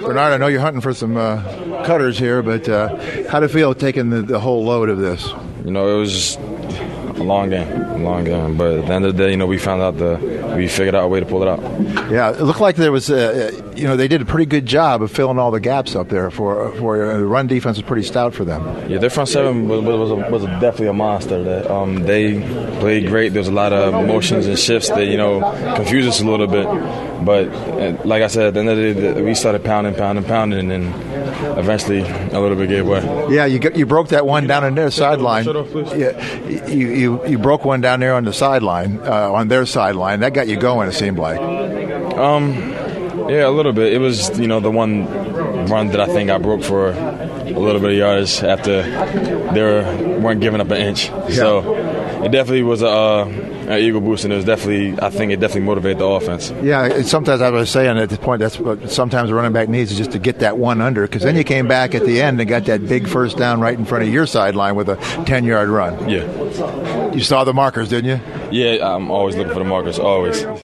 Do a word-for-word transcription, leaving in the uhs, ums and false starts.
Bernard, I know you're hunting for some uh, cutters here, but uh, how do you feel taking the, the whole load of this? You know, it was just a long game, a long game. But at the end of the day, you know, we found out the we figured out a way to pull it out. Yeah, it looked like there was, uh, you know, they did a pretty good job of filling all the gaps up there. For for uh, the run defense was pretty stout for them. Yeah, their front seven was was, a, was a definitely a monster. That um, they played great. There was a lot of motions and shifts that you know confused us a little bit. But uh, like I said, at the end of the day, we started pounding, pounding, pounding, and then eventually a little bit gave way. Yeah, you got, you broke that one down on their sideline. Shut off, please. Yeah, you, you you broke one down there on the sideline, uh, on their sideline. That got you going. It seemed like. Um, yeah, a little bit. It was you know the one run that I think I broke for a little bit of yards after they were, weren't giving up an inch. Yeah. So it definitely was a. Uh, An ego boost, and it was definitely, I think it definitely motivated the offense. Yeah, sometimes I was saying at this point, that's what sometimes a running back needs is just to get that one under, because then you came back at the end and got that big first down right in front of your sideline with a ten-yard run. Yeah. You saw the markers, didn't you? Yeah, I'm always looking for the markers, always.